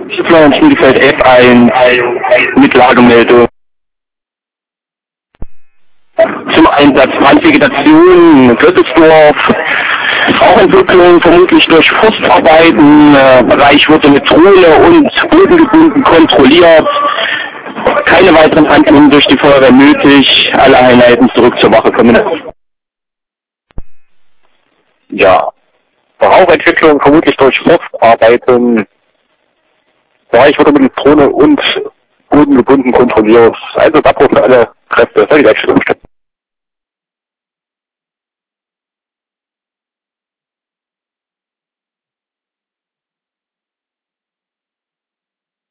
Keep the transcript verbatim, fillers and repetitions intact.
Florence Bielefeld F eins mit Lagemeldung. Zum Einsatz Brandvegetation, Göttelsdorf, Rauchentwicklung vermutlich durch Forstarbeiten, äh, Bereich wurde mit Drohne und bodengebunden kontrolliert. Keine weiteren Handlungen durch die Feuerwehr nötig, alle Einheiten zurück zur Wache kommen. Ja, Rauchentwicklung vermutlich durch Forstarbeiten, Bereich wurde mit Drohne und bodengebunden kontrolliert. Also Abruf für alle Kräfte, soll die Werkstatt umstellen.